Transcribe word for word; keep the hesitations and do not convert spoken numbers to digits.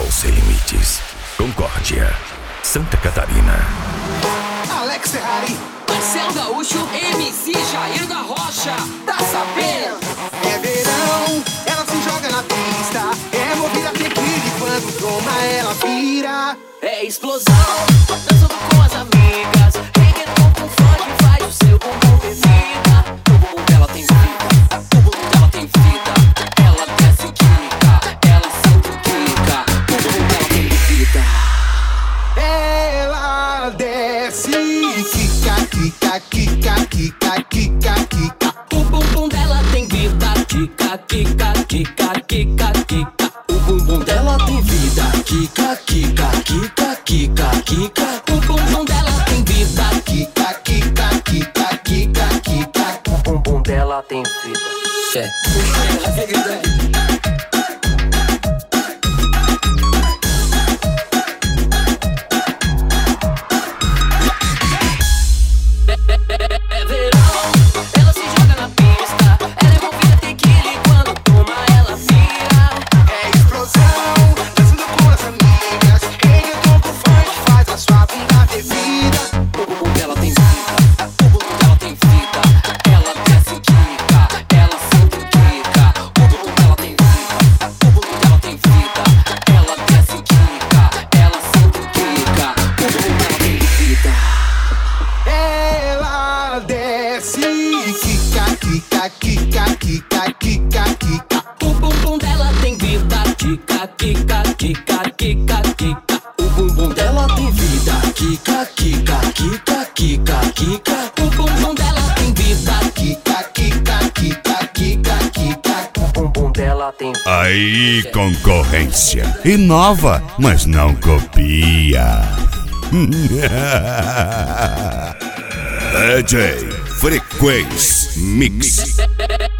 Show Sem Limites. Concórdia, Santa Catarina. Alex Ferrari, Marcelo Gaúcho, M C Jair da Rocha. Tá sabendo? é verão, ela se joga na pista. É movida tequila e quando toma ela vira. É explosão, dançando com as amigas. Reggaeton com funk, faz o seu bumbum bebida. O bumbum dela tem vida, o bumbum dela tem vida. Ela desce quica, ela sente quica. O bumbum dela tem vida. Ela desce, quica, quica, quica, quica, quica, quica. O bumbum dela tem vida, quica, quica, quica, quica, quica. O bumbum dela tem vida, quica, quica, quica, quica, quica. O bumbum dela tem vida, Quica, quica, quica, quica, quica. o bumbum dela tem vida. É. É verão, ela se joga na pista. Ela é movida tequila e quando toma ela vira. É explosão, dançando com as amigas. Reggaeton com funk faz a sua bunda ter vida. O bumbum dela tem vida, o bumbum dela tem vida. Ela desce quica, ela sente quica. O bumbum dela tem vida, o bumbum dela tem vida. Ela desce quica, ela sente quica. O bumbum dela tem vida. Ela desce, quica, quica, quica, quica, quica, quica. O bumbum dela tem vida, quica, quica, quica, quica, quica. O bumbum dela tem vida, quica, quica, quica, quica, quica. O bumbum dela tem vida, Quica, quica, quica, quica, quica. o bumbum dela tem vida. Aí, concorrência. Inova, mas não copia. D J Frequência Mix.